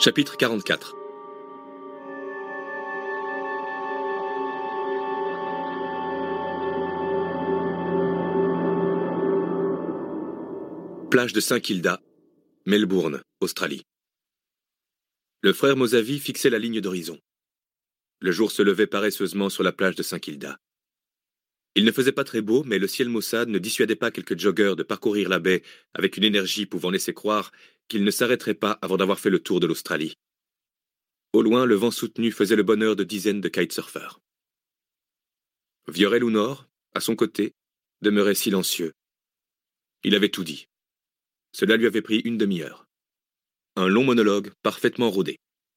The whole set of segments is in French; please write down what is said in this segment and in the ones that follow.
Chapitre 44. Plage de Saint-Kilda, Melbourne, Australie. Le frère Mosavi fixait la ligne d'horizon. Le jour se levait paresseusement sur la plage de Saint-Kilda. Il ne faisait pas très beau, mais le ciel maussade ne dissuadait pas quelques joggeurs de parcourir la baie avec une énergie pouvant laisser croire qu'ils ne s'arrêteraient pas avant d'avoir fait le tour de l'Australie. Au loin, le vent soutenu faisait le bonheur de dizaines de kitesurfers. Viorel ou Nord, à son côté, demeurait silencieux. Il avait tout dit. Cela lui avait pris une demi-heure. Un long monologue parfaitement rodé.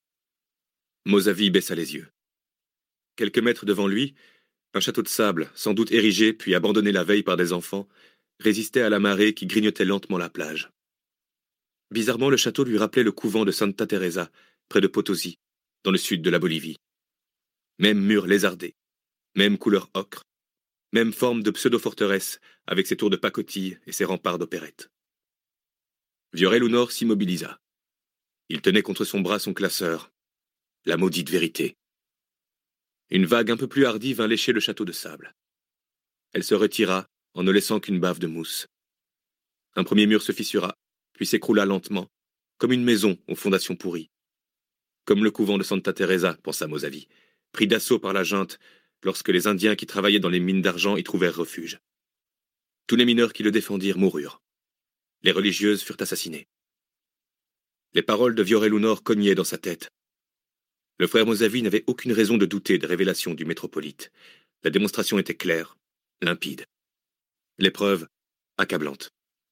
Mosavi baissa les yeux. Quelques mètres devant lui, un château de sable, sans doute érigé puis abandonné la veille par des enfants, résistait à la marée qui grignotait lentement la plage. Bizarrement, le château lui rappelait le couvent de Santa Teresa, près de Potosi, dans le sud de la Bolivie. Même mur lézardé, même couleur ocre, même forme de pseudo-forteresse avec ses tours de pacotille et ses remparts d'opérette. Viorel ou Nord s'immobilisa. Il tenait contre son bras son classeur, la maudite vérité. Une vague un peu plus hardie vint lécher le château de sable. Elle se retira en ne laissant qu'une bave de mousse. Un premier mur se fissura, puis s'écroula lentement, comme une maison aux fondations pourries. Comme le couvent de Santa Teresa, pensa Mosavi, pris d'assaut par la junte lorsque les Indiens qui travaillaient dans les mines d'argent y trouvèrent refuge. Tous les mineurs qui le défendirent moururent. Les religieuses furent assassinées. Les paroles de Viorel ou Nord cognaient dans sa tête. Le frère Mosavi n'avait aucune raison de douter des révélations du métropolite. La démonstration était claire, limpide. L'épreuve, accablante.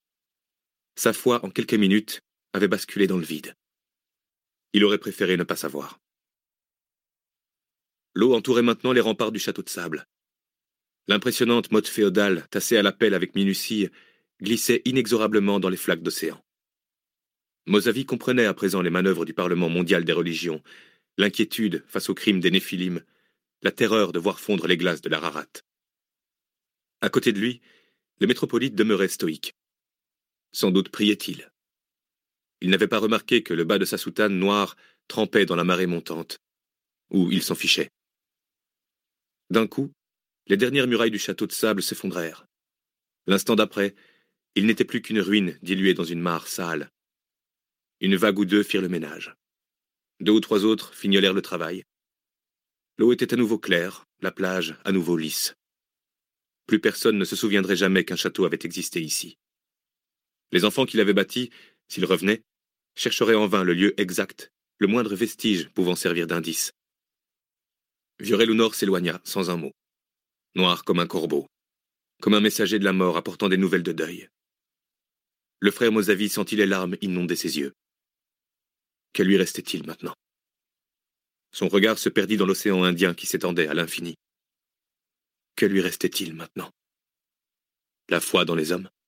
Sa foi, en quelques minutes, avait basculé dans le vide. Il aurait préféré ne pas savoir. L'eau entourait maintenant les remparts du château de sable. L'impressionnante motte féodale, tassée à la pelle avec minutie, glissait inexorablement dans les flaques d'océan. Mosavi comprenait à présent les manœuvres du Parlement mondial des religions, l'inquiétude face aux crimes des Néphilim, la terreur de voir fondre les glaces de l'Ararat. À côté de lui, le métropolite demeurait stoïque. Sans doute priait-il. Il n'avait pas remarqué que le bas de sa soutane noire trempait dans la marée montante. Ou il s'en fichait. D'un coup, les dernières murailles du château de sable s'effondrèrent. L'instant d'après, il n'était plus qu'une ruine diluée dans une mare sale. Une vague ou deux firent le ménage. 2 ou 3 autres fignolèrent le travail. L'eau était à nouveau claire, la plage à nouveau lisse. Plus personne ne se souviendrait jamais qu'un château avait existé ici. Les enfants qui l'avaient bâti, s'ils revenaient, chercheraient en vain le lieu exact, le moindre vestige pouvant servir d'indice. Viorel ou Nord s'éloigna, sans un mot. Noir comme un corbeau, comme un messager de la mort apportant des nouvelles de deuil. Le frère Mosavi sentit les larmes inonder ses yeux. Que lui restait-il maintenant? Son regard se perdit dans l'océan Indien qui s'étendait à l'infini. Que lui restait-il maintenant? La foi dans les hommes?